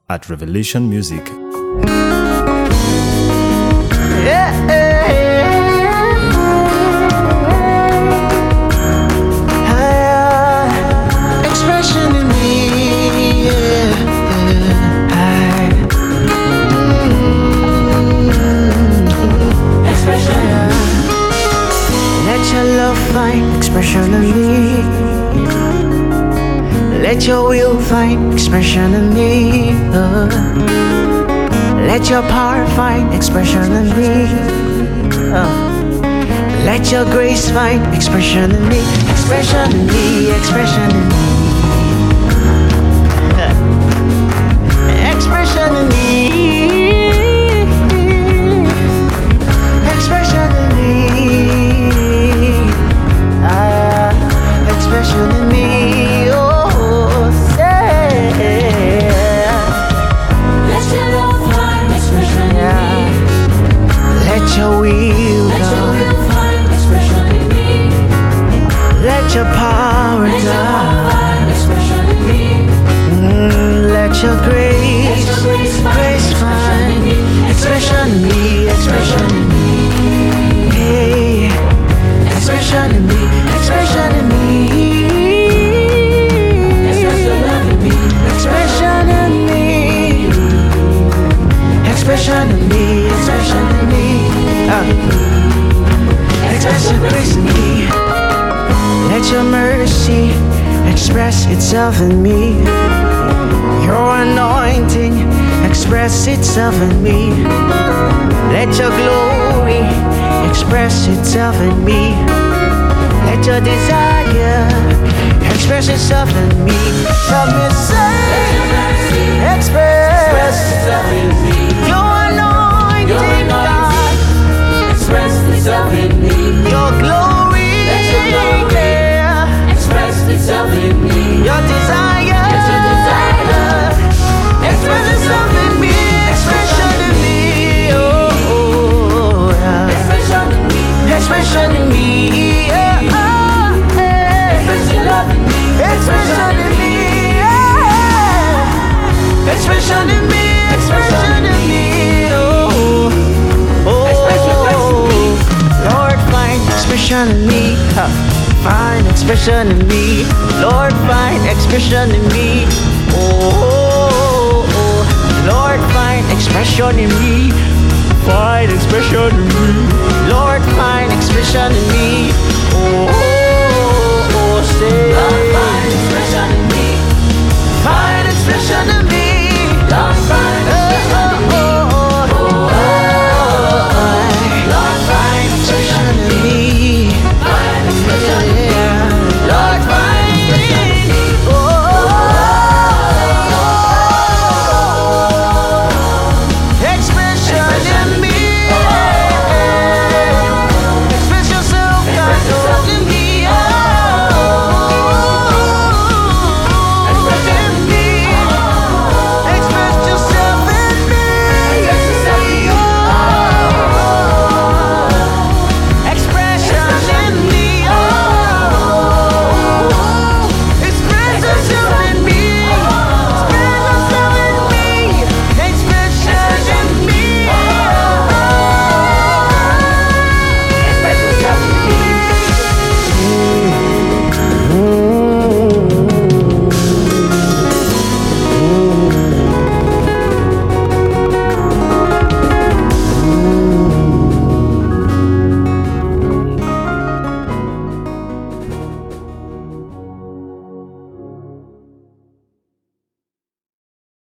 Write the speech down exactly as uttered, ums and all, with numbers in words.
at Revelation Music. Yeah, yeah, yeah. Expression in me, yeah, yeah. Mm-hmm. Expression, yeah. Let your love find expression in me. Let your will find expression in me. uh. Let your power find expression in me. uh. Let your grace find expression in me. Expression in me, expression in me. uh. Expression in me. Expression in me. Ah, expression in me. Let your will, Let your will find expression in me. Let your power, Let your power find expression in me. Mm, let your grace, Let your grace, grace find expression in me, expression in me. Hey, expression in me, expression in me. Express your love in me, expression in me. Expression in me, expression in me. Uh, express your grace in me. Let your mercy express itself in me. Your anointing express itself in me. Let your glory express itself in me. Let your desire express itself in me. Let me say, express itself in me. Your anointing, God, express itself in me. Your glory, Let your glory yeah. express itself in me. Your desire, Let your desire express itself in me. Expression in me, oh, oh yeah. Expression in me, expression in me, yeah. Oh, yeah. Express your love in me. Expression in me, yeah. Expression in me, expression in me, oh, oh. Express your grace in me. Lord, find expression in me. Huh. Find expression in me. Lord, find expression in me. Oh, oh, oh. Lord, find expression in me. Find expression in me. Lord, find expression in me. Oh, oh, oh. Say,